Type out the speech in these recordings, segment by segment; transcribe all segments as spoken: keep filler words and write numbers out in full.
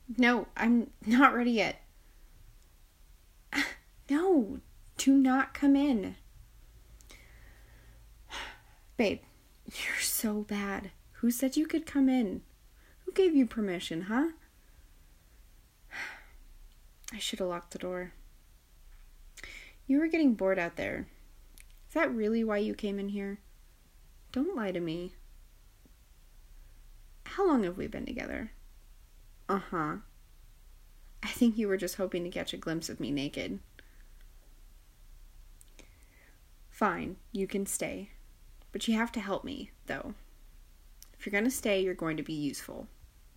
No, I'm not ready yet. No, do not come in. Babe, you're so bad. Who said you could come in? Who gave you permission, huh? I should have locked the door. You were getting bored out there. Is that really why you came in here? Don't lie to me. How long have we been together? Uh-huh. I think you were just hoping to catch a glimpse of me naked. Fine, you can stay. But you have to help me, though. If you're going to stay, you're going to be useful.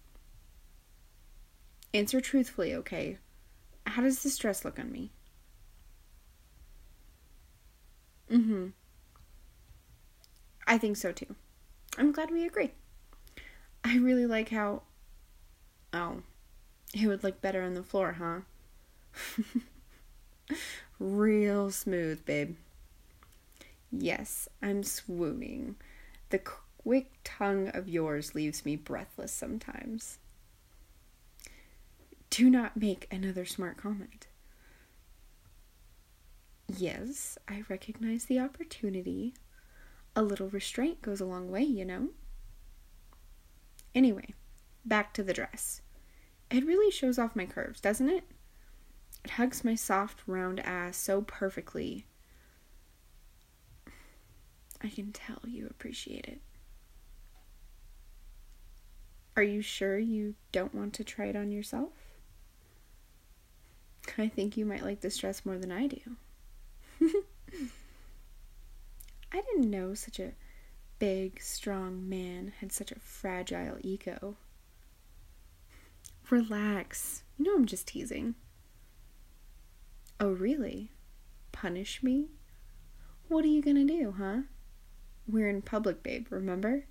Answer truthfully, okay? How does this dress look on me? Mm-hmm. I think so, too. I'm glad we agree. I really like how... Oh, it would look better on the floor, huh? Real smooth, babe. Yes, I'm swooning. The quick tongue of yours leaves me breathless sometimes. Do not make another smart comment. Yes, I recognize the opportunity. A little restraint goes a long way, you know. Anyway, back to the dress. It really shows off my curves, doesn't it? It hugs my soft, round ass so perfectly. I can tell you appreciate it. Are you sure you don't want to try it on yourself? I think you might like this dress more than I do. I didn't know such a big, strong man had such a fragile ego. Relax. You know I'm just teasing. Oh, really? Punish me? What are you gonna do, huh? We're in public, babe, remember?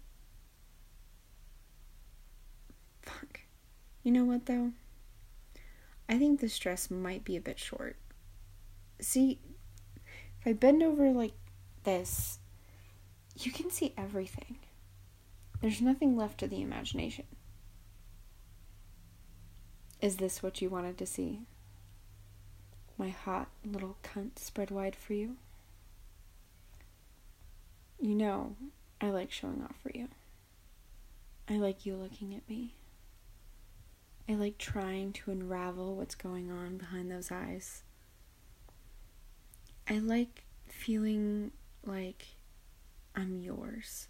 Fuck. You know what, though? I think this dress might be a bit short. See, if I bend over like this, you can see everything. There's nothing left to the imagination. Is this what you wanted to see? My hot little cunt spread wide for you? You know, I like showing off for you. I like you looking at me. I like trying to unravel what's going on behind those eyes. I like feeling like I'm yours.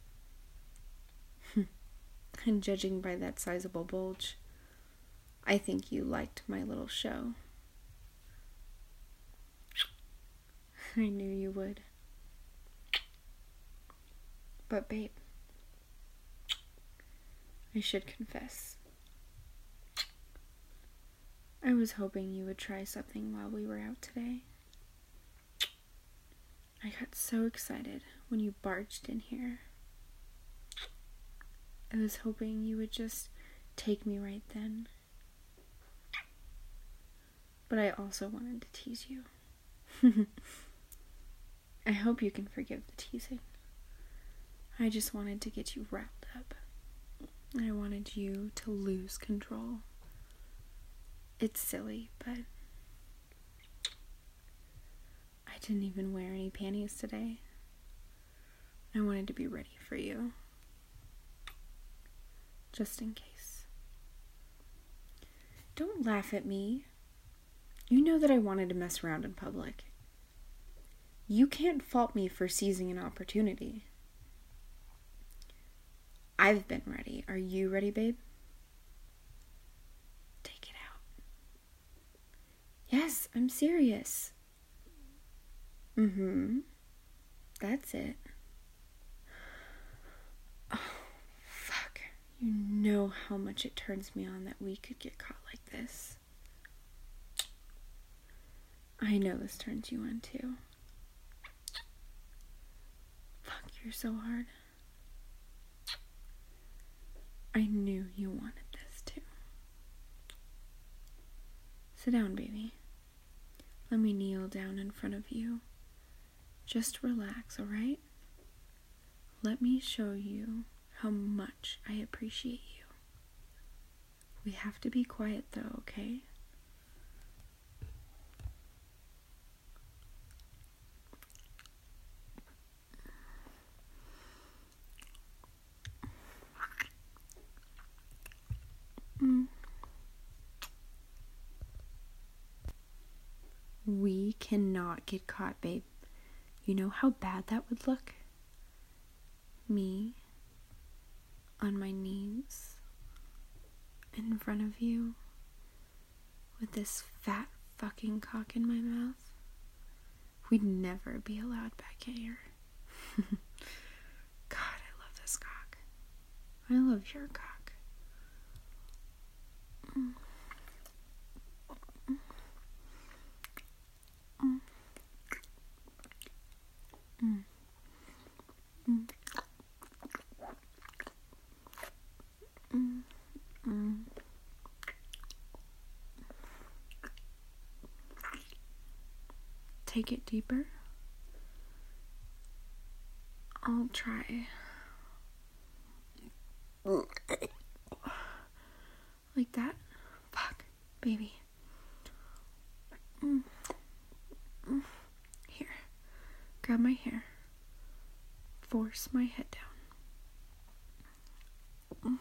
And judging by that sizable bulge, I think you liked my little show. I knew you would. But babe, I should confess. I was hoping you would try something while we were out today. I got so excited when you barged in here. I was hoping you would just take me right then. But I also wanted to tease you. I hope you can forgive the teasing. I just wanted to get you wrapped up. I wanted you to lose control. It's silly, but I didn't even wear any panties today. I wanted to be ready for you. Just in case. Don't laugh at me. You know that I wanted to mess around in public. You can't fault me for seizing an opportunity. I've been ready. Are you ready, babe? Take it out. Yes, I'm serious. Mm-hmm. That's it. Oh, fuck. You know how much it turns me on that we could get caught like this. I know this turns you on too. Fuck, you're so hard. I knew you wanted this too. Sit down, baby. Let me kneel down in front of you. Just relax, alright? Let me show you how much I appreciate you. We have to be quiet though, okay? Mm. We cannot get caught, babe. You know how bad that would look? Me on my knees in front of you with this fat fucking cock in my mouth. We'd never be allowed back here. God, I love this cock. I love your cock. Mm. Mm. Mm. Mm. Mm. Mm. Take it deeper. I'll try. Like that? Fuck, baby. Mm. Mm. Here. Grab my hair. Force my head down.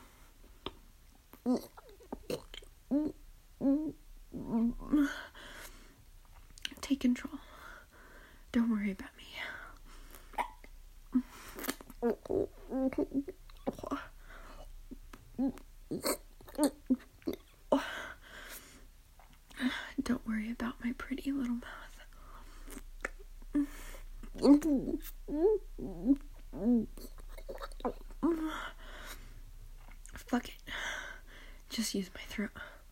Mm. Take control. Don't worry about me. Don't worry about my pretty little mouth. Fuck it. Just use my throat.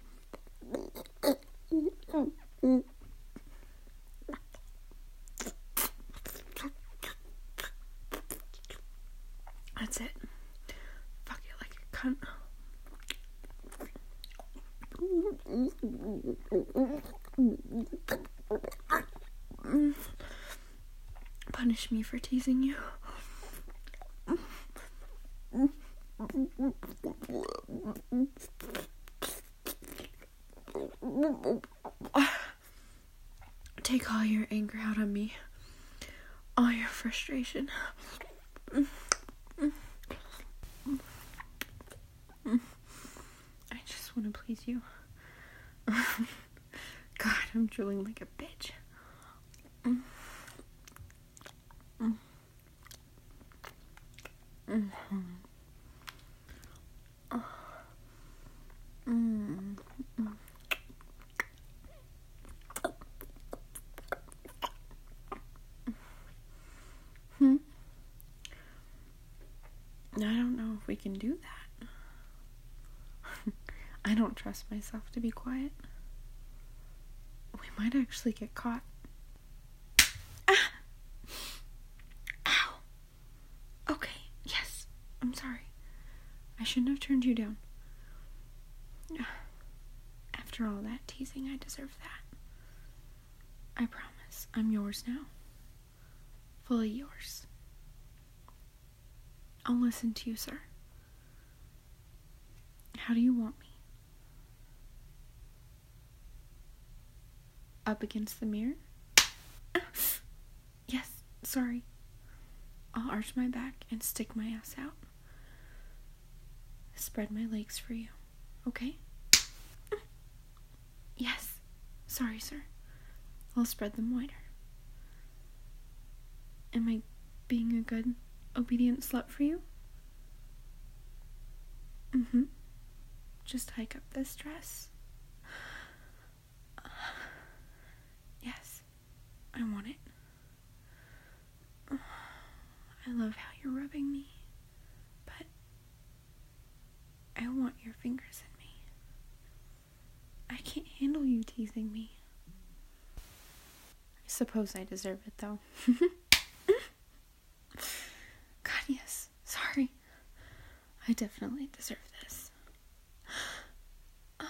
That's it. Fuck it like a cunt. Punish me for teasing you. Take all your anger out on me. All your frustration. I just want to please you. God, I'm drooling like a bitch. Mm. Mm. Mm-hmm. Oh. Mm. Mm. Hmm. I don't know if we can do that. I don't trust myself to be quiet. We might actually get caught. Ah! Ow! Okay, yes. I'm sorry. I shouldn't have turned you down. After all that teasing, I deserve that. I promise. I'm yours now. Fully yours. I'll listen to you, sir. How do you want me? Up against the mirror? Yes, sorry. I'll arch my back and stick my ass out. Spread my legs for you, okay? Yes, sorry, sir. I'll spread them wider. Am I being a good, obedient slut for you? Mm-hmm. Just hike up this dress. Yes, I want it. I love how you're rubbing me, but I want your fingers in me. I can't handle you teasing me. I suppose I deserve it, though. God, yes. Sorry. I definitely deserve this. Uh,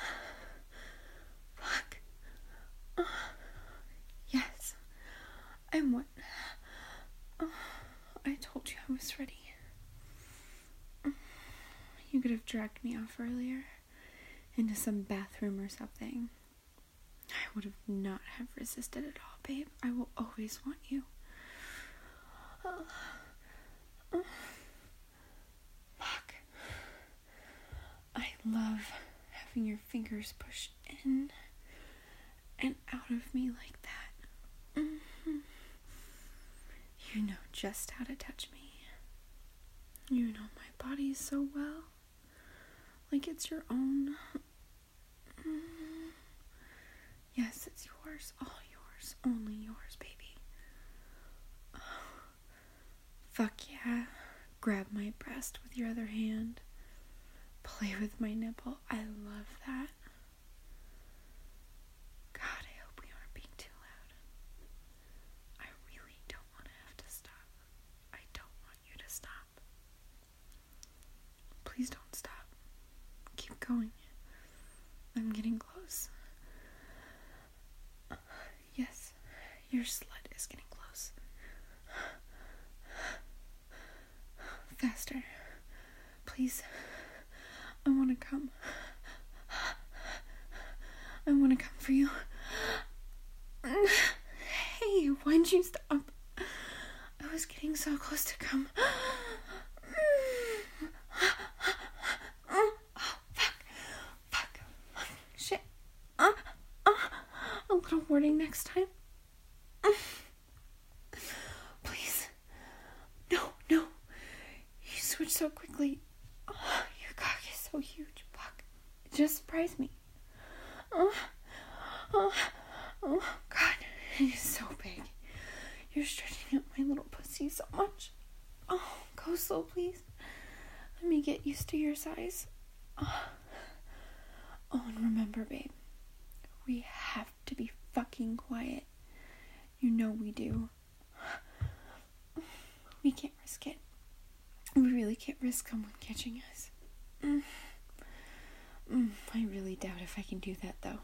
fuck. Uh, yes. I'm what? Uh, I told you I was ready. You could have dragged me off earlier into some bathroom or something. I would have not have resisted at all, babe. I will always want you. Oh. Oh. Fuck. I love having your fingers pushed in and out of me like that. Mm-hmm. You know just how to touch me. You know my body so well. Like it's your own. Mm. Yes, it's yours. All yours. Only yours, baby. Oh. Fuck yeah. Grab my breast with your other hand. Play with my nipple. I love that. God, I hope we aren't being too loud. I really don't want to have to stop. I don't want you to stop. Please don't stop. Keep going. I'm getting close. Uh, yes, your slut is getting close. Faster. Please. I want to come. I want to come for you. Hey, why'd you stop? I was getting so close to come. Oh, fuck. Fuck. Shit. Uh, uh, a little warning next time. Please. No, no. You switched so quickly. Oh, your cock is so huge. Fuck. It just surprised me. Oh, oh, oh, God. It is so big. You're stretching out my little pussy so much. Oh, go slow, please. Let me get used to your size. Oh, oh and remember, babe. We have to be fucking quiet. You know we do. We can't risk it. We really can't risk someone catching us. Mm. Mm, I really doubt if I can do that, though.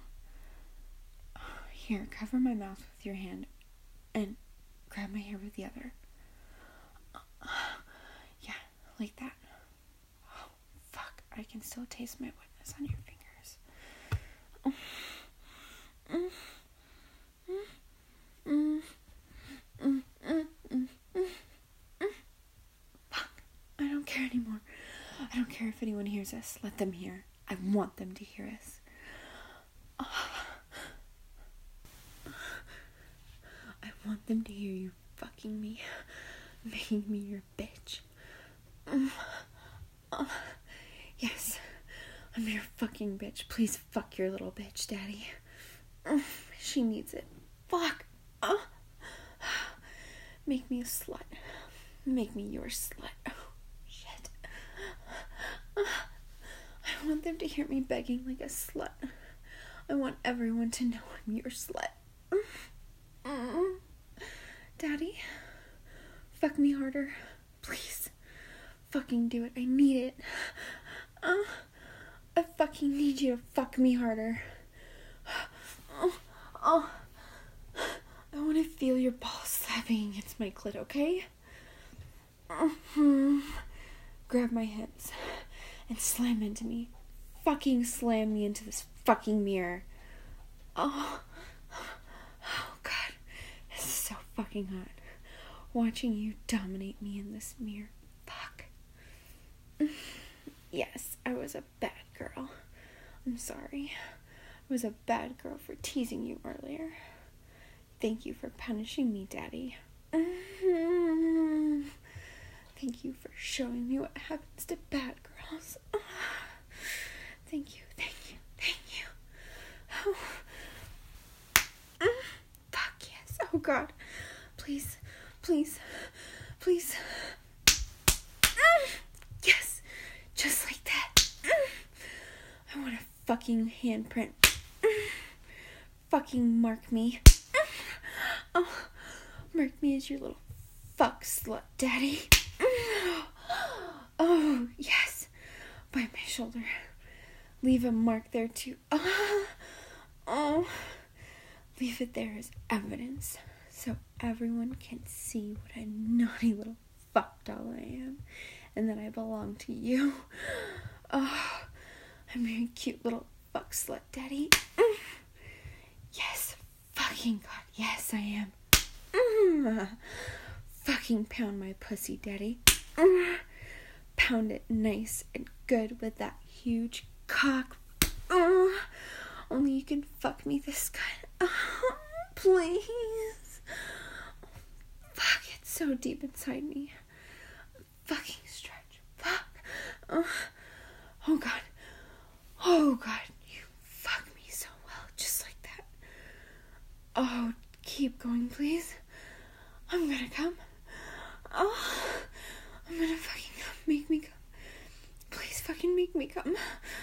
Here, cover my mouth with your hand and grab my hair with the other. Yeah, like that. Oh, fuck. I can still taste my wetness on your fingers. Oh. Mm. Mm. Mm. Mm. Mm. Mm. Mm. Mm. Fuck. I don't care anymore. I don't care if anyone hears us. Let them hear. I want them to hear us. Oh. I want them to hear you fucking me, making me your bitch. Mm. Oh. Yes, I'm your fucking bitch. Please fuck your little bitch, Daddy. Mm. She needs it. Fuck. Oh. Make me a slut. Make me your slut. Oh, shit. I want them to hear me begging like a slut. I want everyone to know I'm your slut. Mm. Daddy, fuck me harder. Please. Fucking do it. I need it. Uh, I fucking need you to fuck me harder. Oh, oh. I want to feel your balls slapping against my clit, okay? Mm-hmm. Grab my hips and slam into me. Fucking slam me into this fucking mirror. Oh. Oh, God. This is so fucking hot. Watching you dominate me in this mirror. Fuck. Yes, I was a bad girl. I'm sorry. I was a bad girl for teasing you earlier. Thank you for punishing me, Daddy. Mm-hmm. Thank you for showing me what happens to bad girls. Thank you, thank you, thank you. Oh. Mm. Fuck yes. Oh, God. Please, please, please. Mm. Yes. Just like that. Mm. I want a fucking handprint. Mm. Fucking mark me. Mm. Oh, mark me as your little fuck slut, Daddy. Mm. Oh, yes. By my shoulder. Leave a mark there, too. Oh. Oh. Leave it there as evidence, so everyone can see what a naughty little fuck doll I am, and that I belong to you. Oh, I'm your cute little fuck slut, daddy. Yes, fucking God, yes, I am. Mm. Fucking pound my pussy, daddy. Mm. Pound it nice and good with that huge cock. Mm. Only you can fuck me this good. Oh, please. Fuck, it's so deep inside me. Fucking stretch. Fuck. Uh, oh, God. Oh, God. You fuck me so well. Just like that. Oh, keep going, please. I'm gonna come. Oh, I'm gonna fucking come. Make me come. Please fucking make me come.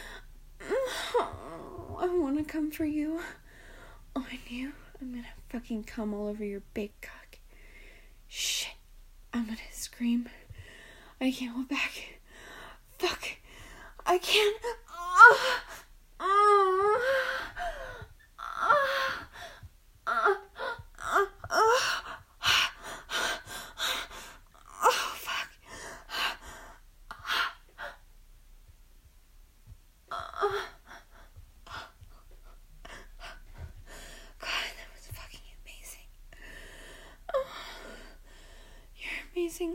Oh, I wanna come for you. Oh, and you. I'm gonna fucking come all over your big cock. Shit. I'm gonna scream. I can't hold back. Fuck. I can't. Oh, oh, oh, oh, oh, oh, oh, fuck. Oh. God, that was fucking amazing. Oh, you're amazing.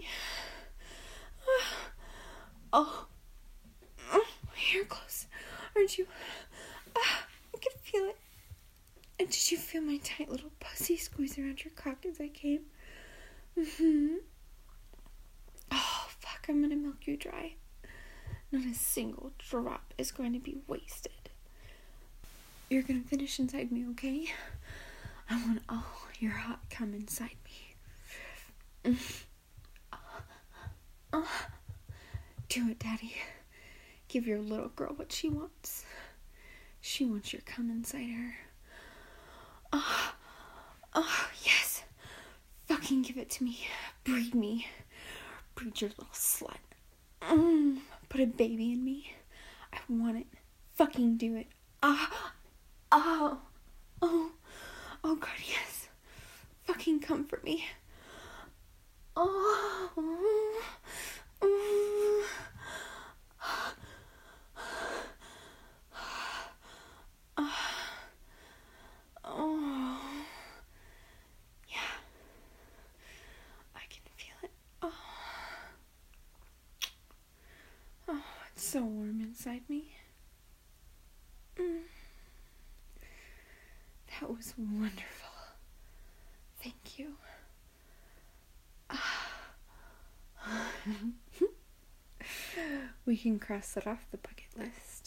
Oh, oh, you're close, aren't you? Ah, I can feel it. And did you feel my tight little pussy squeeze around your cock as I came? Mm-hmm. Oh, fuck, I'm gonna milk you dry. Not a single drop is going to be wasted. You're gonna finish inside me, okay? I want all your hot cum inside me. Mm. Oh. Oh. Do it, Daddy. Give your little girl what she wants. She wants your cum inside her. Oh, oh, yes. Fucking give it to me. Breed me. Breed your little slut. Mm, put a baby in me. I want it. Fucking do it. Ah, oh, oh, oh, God, yes. Fucking comfort me. Oh, oh, oh. Oh, yeah, I can feel it. Oh, oh, it's so warm inside me. Mm. That was wonderful. Thank you. We can cross that off the bucket list.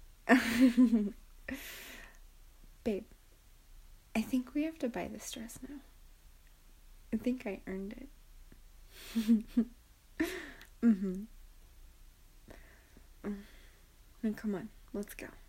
Babe, I think we have to buy this dress now. I think I earned it. mm-hmm. Mm. Now come on, let's go.